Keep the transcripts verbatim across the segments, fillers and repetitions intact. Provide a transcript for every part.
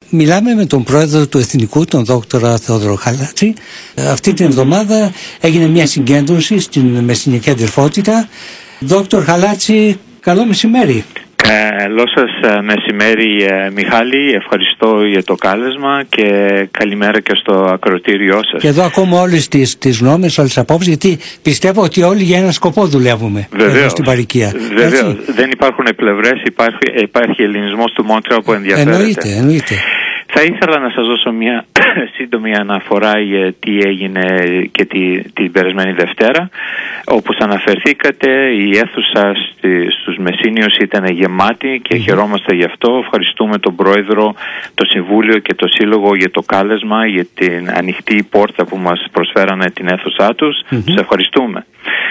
Μιλάμε με τον πρόεδρο του Εθνικού, τον δόκτορα Θεόδωρο Χαλάτση. Αυτή την εβδομάδα έγινε μια συγκέντρωση στην Μεσσηνιακή Αδερφότητα. Δόκτωρ Χαλάτση, καλό μεσημέρι. Καλό σας μεσημέρι, Μιχάλη. Ευχαριστώ για το κάλεσμα και καλημέρα και στο ακροατήριό σας. Και εδώ ακόμα όλες τις, τις γνώμες, όλες τις απόψεις, γιατί πιστεύω ότι όλοι για ένα σκοπό δουλεύουμε. Βεβαίως, στην παροικία. Βεβαίως. Δεν υπάρχουν πλευρές, υπάρχει, υπάρχει ελληνισμός του Μόντρεαλ που ενδιαφέρεται. Εννοείται, εννοείται. Θα ήθελα να σας δώσω μια σύντομη αναφορά για τι έγινε και τη, την περασμένη Δευτέρα. Όπως αναφερθήκατε, η αίθουσα στη, στους Μεσσήνιους ήταν γεμάτη και mm-hmm. χαιρόμαστε γι' αυτό. Ευχαριστούμε τον Πρόεδρο, το Συμβούλιο και το Σύλλογο για το κάλεσμα, για την ανοιχτή πόρτα που μας προσφέρανε την αίθουσά τους. Mm-hmm. Τους ευχαριστούμε.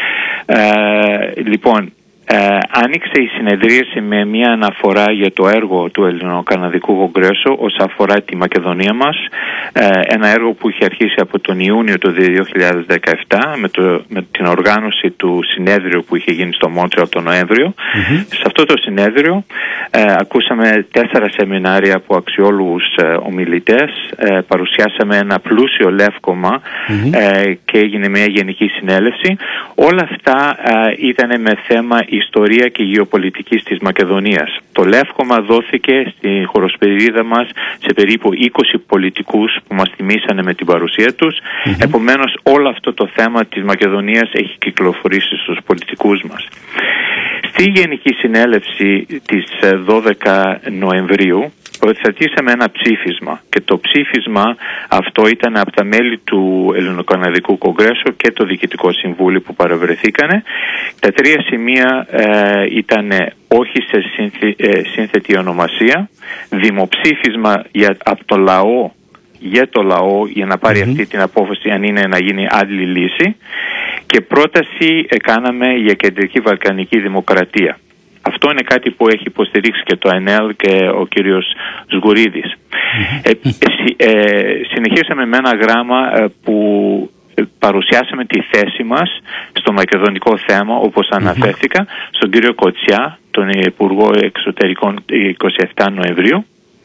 Ε, λοιπόν, Ε, άνοιξε η συνεδρίαση με μια αναφορά για το έργο του Ελληνοκαναδικού Κογκρέσου όσον αφορά τη Μακεδονία μας, ε, ένα έργο που είχε αρχίσει από τον Ιούνιο του δύο χιλιάδες δεκαεπτά με, το, με την οργάνωση του συνέδριου που είχε γίνει στο Μόντρεαλ τον Νοέμβριο. Mm-hmm. Σε αυτό το συνέδριο ε, ακούσαμε τέσσερα σεμινάρια από αξιόλογους ε, ομιλητές, ε, παρουσιάσαμε ένα πλούσιο λεύκομα mm-hmm. ε, και έγινε μια γενική συνέλευση. Όλα αυτά ε, ήταν με θέμα ιστορία και γεωπολιτική της Μακεδονίας. Το λεύκομα δόθηκε στη χωροσπερίδα μας σε περίπου είκοσι πολιτικούς που μας τιμήσανε με την παρουσία τους. Mm-hmm. Επομένως, όλο αυτό το θέμα της Μακεδονίας έχει κυκλοφορήσει στους πολιτικούς μας. Στη Γενική Συνέλευση της δώδεκα Νοεμβρίου οθετήσαμε ένα ψήφισμα και το ψήφισμα αυτό ήταν από τα μέλη του Ελληνοκαναδικού Κογκρέσου και το Διοικητικό Συμβούλιο που παρευρεθήκανε. Τα τρία σημεία ε, ήταν όχι σε σύνθη, ε, σύνθετη ονομασία, δημοψήφισμα για, από το λαό για το λαό για να πάρει mm-hmm. αυτή την απόφαση αν είναι να γίνει άλλη λύση και πρόταση έκαναμε για κεντρική βαλκανική δημοκρατία. Αυτό είναι κάτι που έχει υποστηρίξει και το ΕΝΕΛ και ο κύριος Σγουρίδης. Mm-hmm. Ε, ε, συνεχίσαμε με ένα γράμμα ε, που παρουσιάσαμε τη θέση μας στο μακεδονικό θέμα, όπως αναφέρθηκα, mm-hmm. στον κύριο Κοτσιά, τον Υπουργό Εξωτερικών είκοσι επτά Νοεμβρίου.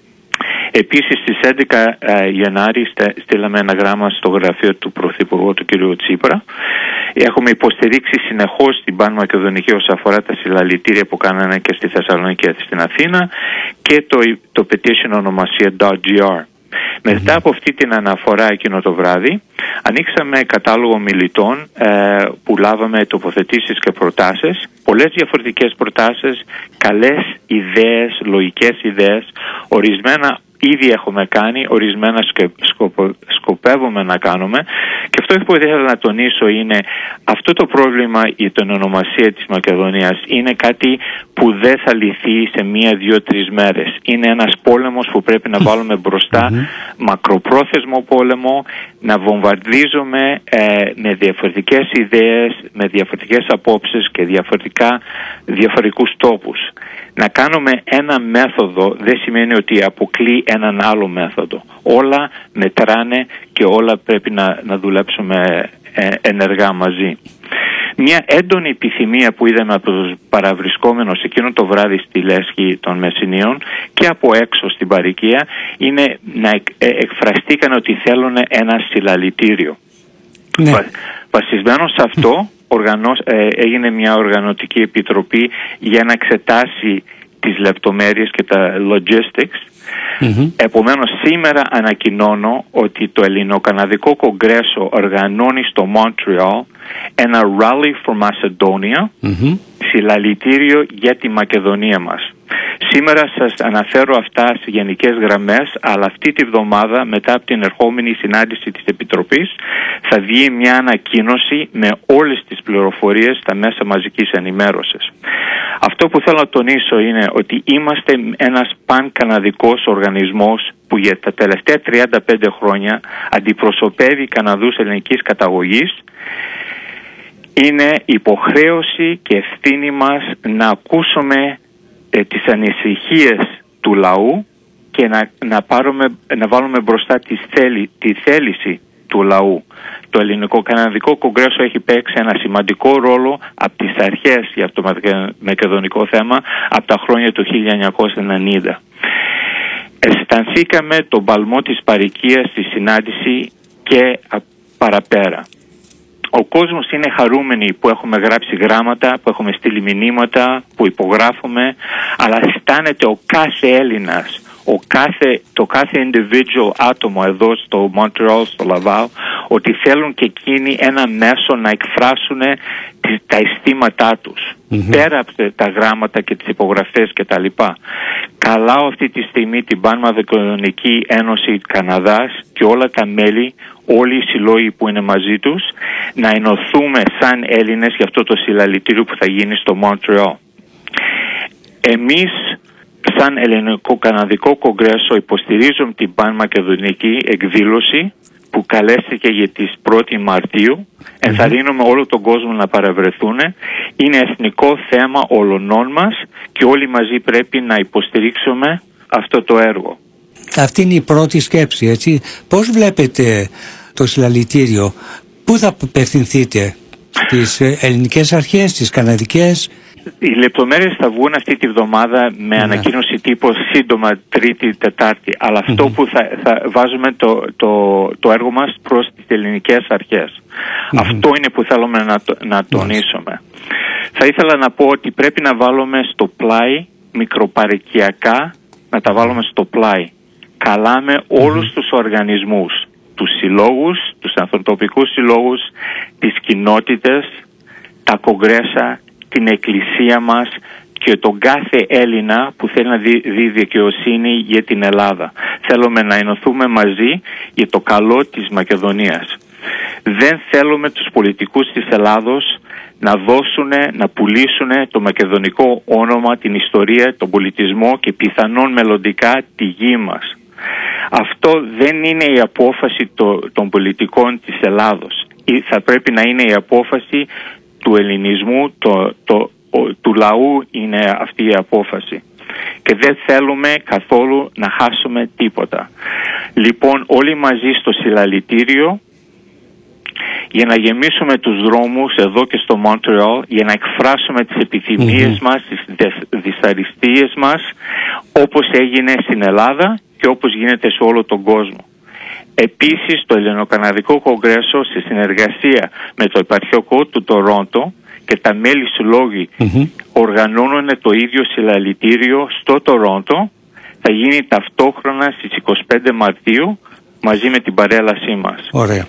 Επίσης στις έντεκα Γενάρη στείλαμε ένα γράμμα στο γραφείο του Πρωθυπουργού του κ. Τσίπρα. Έχουμε υποστηρίξει συνεχώς την Πανμακεδονική όσον αφορά τα συλλαλητήρια που κάνανε και στη Θεσσαλονίκη και στην Αθήνα και το, το petition ονομασία .gr. Μετά mm-hmm. από αυτή την αναφορά εκείνο το βράδυ ανοίξαμε κατάλογο μιλητών ε, που λάβαμε τοποθετήσεις και προτάσεις, πολλές διαφορετικές προτάσεις, καλές ιδέες, λογικές ιδέες, ορισμένα ήδη έχουμε κάνει, ορισμένα σκοπο, σκοπεύουμε να κάνουμε και αυτό που ήθελα να τονίσω είναι αυτό το πρόβλημα για την ονομασία της Μακεδονίας είναι κάτι που δεν θα λυθεί σε μία, δύο, τρεις μέρες. Είναι ένας πόλεμος που πρέπει να βάλουμε μπροστά, mm-hmm. μακροπρόθεσμο πόλεμο, να βομβαρδίζουμε ε, με διαφορετικές ιδέες, με διαφορετικές απόψεις και διαφορετικά, διαφορετικούς τόπους. Να κάνουμε ένα μέθοδο δεν σημαίνει ότι αποκλεί έναν άλλο μέθοδο. Όλα μετράνε και όλα πρέπει να, να δουλέψουμε ε, ενεργά μαζί. Μια έντονη επιθυμία που είδαμε από τους παραβρισκόμενους εκείνο το βράδυ στη Λέσχη των Μεσσηνίων και από έξω στην παροικία είναι να εκ, ε, εκφραστήκαν ότι θέλουν ένα συλλαλητήριο. Ναι. Βα, βασισμένο σε αυτό οργανώς, ε, έγινε μια οργανωτική επιτροπή για να εξετάσει τις λεπτομέρειες και τα logistics. Mm-hmm. Επομένως σήμερα ανακοινώνω ότι το Ελληνοκαναδικό Κογκρέσο οργανώνει στο Μόντρεαλ ένα Rally for Macedonia, mm-hmm. συλλαλητήριο για τη Μακεδονία μας. Σήμερα σας αναφέρω αυτά σε γενικές γραμμές, αλλά αυτή τη βδομάδα μετά από την ερχόμενη συνάντηση της Επιτροπής θα βγει μια ανακοίνωση με όλες τις πληροφορίες στα μέσα μαζικής ενημέρωσης. Αυτό που θέλω να τονίσω είναι ότι είμαστε ένας παν-καναδικός οργανισμός που για τα τελευταία τριάντα πέντε χρόνια αντιπροσωπεύει Καναδούς ελληνικής καταγωγής. Είναι υποχρέωση και ευθύνη μας να ακούσουμε ε, τις ανησυχίες του λαού και να, να, πάρουμε, να βάλουμε μπροστά τη, θέλη, τη θέληση του λαού. Το Ελληνικό-Καναδικό Κογκρέσο έχει παίξει ένα σημαντικό ρόλο από τις αρχές για το μακεδονικό θέμα από τα χρόνια του χίλια εννιακόσια ενενήντα. αισθανθήκαμε τον παλμό της παροικίας στη συνάντηση και παραπέρα. Ο κόσμος είναι χαρούμενοι που έχουμε γράψει γράμματα, που έχουμε στείλει μηνύματα, που υπογράφουμε, αλλά αισθάνεται ο κάθε Έλληνας, ο κάθε, το κάθε individual άτομο εδώ στο Montreal, στο Laval, ότι θέλουν και εκείνοι ένα μέσο να εκφράσουν τα αισθήματά τους, mm-hmm. πέρα από τα γράμματα και τις υπογραφές και τα λοιπά. Καλάω αυτή τη στιγμή την Πανμακεδονική Ένωση Καναδάς και όλα τα μέλη, όλοι οι συλλόγοι που είναι μαζί τους, να ενωθούμε σαν Έλληνες για αυτό το συλλαλητήριο που θα γίνει στο Montreal. Εμείς σαν Ελληνικό-Καναδικό Κογκρέσο υποστηρίζουμε την Πανμακεδονική εκδήλωση που καλέστηκε για τις πρώτη Μαρτίου. Mm-hmm. Ενθαρρύνουμε όλο τον κόσμο να παραβρεθούν. Είναι εθνικό θέμα όλων μας και όλοι μαζί πρέπει να υποστηρίξουμε αυτό το έργο. Αυτή είναι η πρώτη σκέψη, έτσι. Πώς βλέπετε το συλλαλητήριο, πού θα απευθυνθείτε, στις ελληνικές αρχές, στις καναδικές? Οι λεπτομέρειες θα βγουν αυτή τη βδομάδα με ναι. ανακοίνωση τύπου σύντομα Τρίτη, Τετάρτη. Αλλά αυτό mm-hmm. που θα, θα βάζουμε το, το, το έργο μας προς τις ελληνικές αρχές. Mm-hmm. Αυτό είναι που θέλουμε να, να τονίσουμε. Mm-hmm. Θα ήθελα να πω ότι πρέπει να βάλουμε στο πλάι μικροπαροικιακά, να τα βάλουμε στο πλάι. Καλάμε όλους mm-hmm. τους οργανισμούς, τους συλλόγους, τους ανθρωπιστικούς συλλόγους, τις κοινότητες, τα κογκρέσα, την εκκλησία μας και τον κάθε Έλληνα που θέλει να δει, δει δικαιοσύνη για την Ελλάδα. Θέλουμε να ενωθούμε μαζί για το καλό της Μακεδονίας. Δεν θέλουμε τους πολιτικούς της Ελλάδος να δώσουν, να πουλήσουν το μακεδονικό όνομα, την ιστορία, τον πολιτισμό και πιθανόν μελλοντικά τη γη μας. Αυτό δεν είναι η απόφαση το, των πολιτικών της Ελλάδος. Θα πρέπει να είναι η απόφαση του ελληνισμού, το, το, ο, του λαού είναι αυτή η απόφαση. Και δεν θέλουμε καθόλου να χάσουμε τίποτα. Λοιπόν, όλοι μαζί στο συλλαλητήριο για να γεμίσουμε τους δρόμους εδώ και στο Montreal, για να εκφράσουμε τις επιθυμίες mm-hmm. μας, τις δυσαρεστίες μας, όπως έγινε στην Ελλάδα και όπως γίνεται σε όλο τον κόσμο. Επίσης, το Ελληνοκαναδικό Κογκρέσο, σε συνεργασία με το Επαρχιακό του Τορόντο και τα μέλη συλλόγοι mm-hmm. οργανώνουν το ίδιο συλλαλητήριο στο Τορόντο. Θα γίνει ταυτόχρονα στις είκοσι πέντε Μαρτίου μαζί με την παρέλασή μας. Ωραία.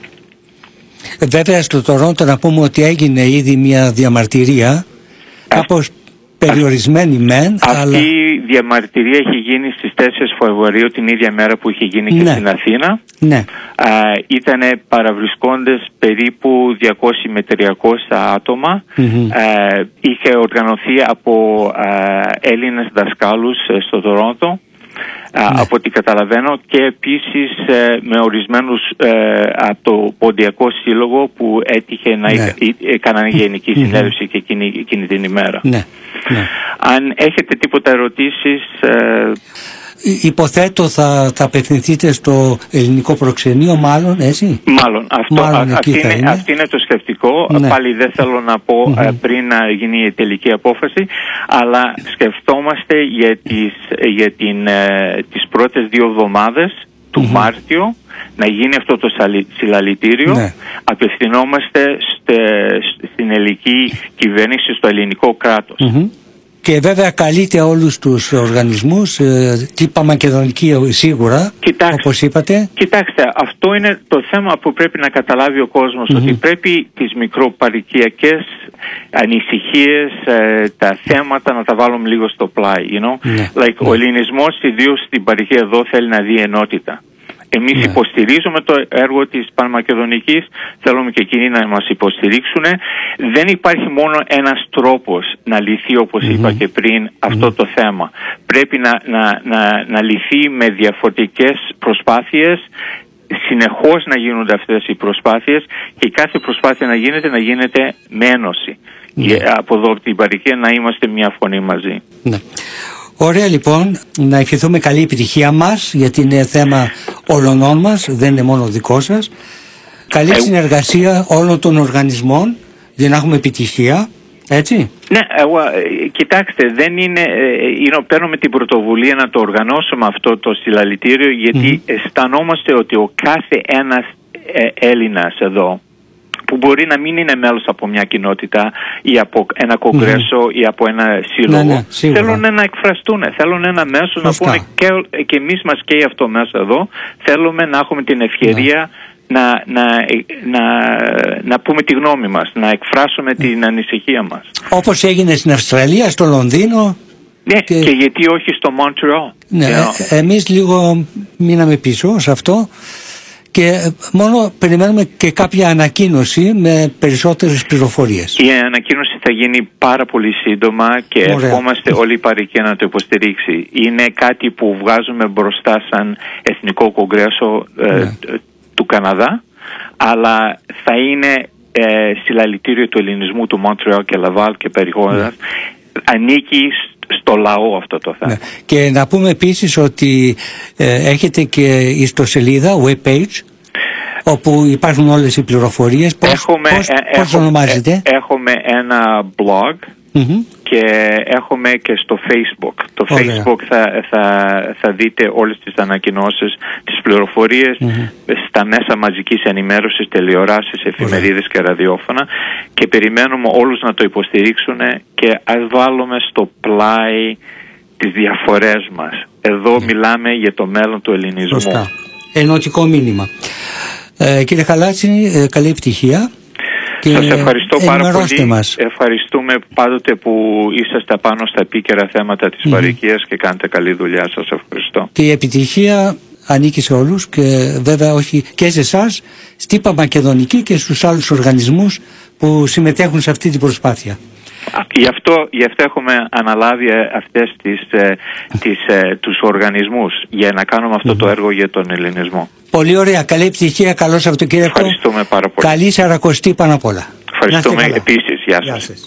Βέβαια στο Τορόντο να πούμε ότι έγινε ήδη μια διαμαρτυρία, κάπως περιορισμένη μεν. Αυτή αλλά... η διαμαρτυρία έχει γίνει στις τέσσερις Φεβρουαρίου, την ίδια μέρα που είχε γίνει και ναι. στην Αθήνα. Ναι. Ήταν παραβρισκόντες περίπου διακόσια με τριακόσια άτομα. Mm-hmm. Α, είχε οργανωθεί από α, Έλληνες δασκάλους στο Τορόντο. Ναι. Από ό,τι καταλαβαίνω, και επίσης ε, με ορισμένους ε, από το Ποντιακό Σύλλογο που έτυχε να ναι. έκαναν γενική συνέλευση mm-hmm. και εκείνη, εκείνη την ημέρα. Ναι. Ναι. Αν έχετε τίποτα ερωτήσεις... Ε... Υποθέτω θα, θα απευθυνθείτε στο ελληνικό προξενείο, μάλλον, έτσι. Μάλλον. Αυτό, μάλλον α, αυτή, είναι, είναι. αυτή είναι το σκεφτικό. Ναι. Πάλι δεν θέλω να πω mm-hmm. πριν να γίνει η τελική απόφαση, αλλά σκεφτόμαστε για τις, για την, τις πρώτες δύο εβδομάδες του mm-hmm. Μάρτιο να γίνει αυτό το συλλαλητήριο. Ναι. Απευθυνόμαστε στε, στην ελληνική κυβέρνηση, στο ελληνικό κράτος. Mm-hmm. Και βέβαια καλείται όλους τους οργανισμούς, ε, τύπα Μακεδονική σίγουρα, κοιτάξτε, όπως είπατε. Κοιτάξτε, αυτό είναι το θέμα που πρέπει να καταλάβει ο κόσμος, mm-hmm. ότι πρέπει τις μικροπαροικιακές ανησυχίες, ε, τα θέματα να τα βάλουμε λίγο στο πλάι, you know? Ναι, like, ναι. Ο ελληνισμός, ιδίως στην παροικία εδώ, θέλει να δει ενότητα. Εμείς ναι. υποστηρίζουμε το έργο της Πανμακεδονικής, θέλουμε και εκείνοι να μας υποστηρίξουν. Δεν υπάρχει μόνο ένας τρόπος να λυθεί, όπως mm-hmm. είπα και πριν, αυτό mm-hmm. το θέμα. Πρέπει να, να, να, να λυθεί με διαφορετικές προσπάθειες, συνεχώς να γίνονται αυτές οι προσπάθειες και κάθε προσπάθεια να γίνεται, να γίνεται με ένωση. Mm-hmm. Και από εδώ από την παροικία να είμαστε μια φωνή μαζί. Ναι. Ωραία, λοιπόν, να ευχηθούμε καλή επιτυχία μας, γιατί είναι θέμα όλων μας, δεν είναι μόνο δικό σας. Καλή ε... συνεργασία όλων των οργανισμών για να έχουμε επιτυχία Έτσι. Ναι, εγώ, κοιτάξτε, δεν είναι, είναι, παίρνουμε την πρωτοβουλία να το οργανώσουμε αυτό το συλλαλητήριο, γιατί mm-hmm. αισθανόμαστε ότι ο κάθε ένας ε, Έλληνας εδώ, που μπορεί να μην είναι μέλος από μια κοινότητα ή από ένα κογκρέσο mm-hmm. ή από ένα σύλλογο, ναι, ναι, θέλουν να εκφραστούν, θέλουν ένα μέσο να πούνε και, και εμείς μας καίει αυτό μέσα εδώ, θέλουμε να έχουμε την ευκαιρία ναι. να, να, να, να πούμε τη γνώμη μας, να εκφράσουμε mm. την ανησυχία μας. Όπως έγινε στην Αυστραλία, στο Λονδίνο. Ναι, και, και γιατί όχι στο Μοντρεάλ. Ναι, ε, εμείς λίγο μείναμε πίσω σε αυτό. Και μόνο περιμένουμε και κάποια ανακοίνωση με περισσότερες πληροφορίες. Η ανακοίνωση θα γίνει πάρα πολύ σύντομα και Ωραία. Ευχόμαστε όλη η παροικία να το υποστηρίξει. Είναι κάτι που βγάζουμε μπροστά σαν Εθνικό Κογκρέσο ε, ναι. του Καναδά, αλλά θα είναι ε, συλλαλητήριο του ελληνισμού του Μοντρεάλ και Λαβάλ και περιχώρας. Ναι. Ανήκει στο λαό αυτό το θέμα. Ναι. Και να πούμε επίσης ότι ε, έχετε και ιστοσελίδα, web page, όπου υπάρχουν όλες οι πληροφορίες. Πώς, έχουμε, πώς, ε, πώς έχουμε, ονομάζεται? Ε, έχουμε ένα blog mm-hmm. και έχουμε και στο Facebook. Το Ωραία. Facebook θα, θα, θα δείτε όλες τις ανακοινώσεις, τις πληροφορίες mm-hmm. στα μέσα μαζικής ενημέρωσης, τηλεοράσεις, εφημερίδες και ραδιόφωνα, και περιμένουμε όλους να το υποστηρίξουν και ας βάλουμε στο πλάι τις διαφορές μας. Εδώ mm. μιλάμε για το μέλλον του ελληνισμού. Σωστά. Ενωτικό μήνυμα. Ε, κύριε Χαλάτση, ε, καλή επιτυχία. Σας ευχαριστώ πάρα πολύ. Μας. Ευχαριστούμε πάντοτε που είσαστε πάνω στα επίκαιρα θέματα της mm. παροικίας και κάνετε καλή δουλειά. Σας ευχαριστώ. Και η επιτυχία ανήκει σε όλους και βέβαια όχι και σε εσάς, στη Παπαμακεδονική και στους άλλους οργανισμούς που συμμετέχουν σε αυτή την προσπάθεια. Γι' αυτό, γι' αυτό έχουμε αναλάβει αυτές τις, τις, τους οργανισμούς για να κάνουμε αυτό mm-hmm. το έργο για τον ελληνισμό. Πολύ ωραία. Καλή επιτυχία. Καλό Σαββατοκύριακο. Ευχαριστούμε πάρα πολύ. Καλή Σαρακοστή πάνω απ' όλα. Ευχαριστούμε επίσης. Γεια σας. Γεια σας.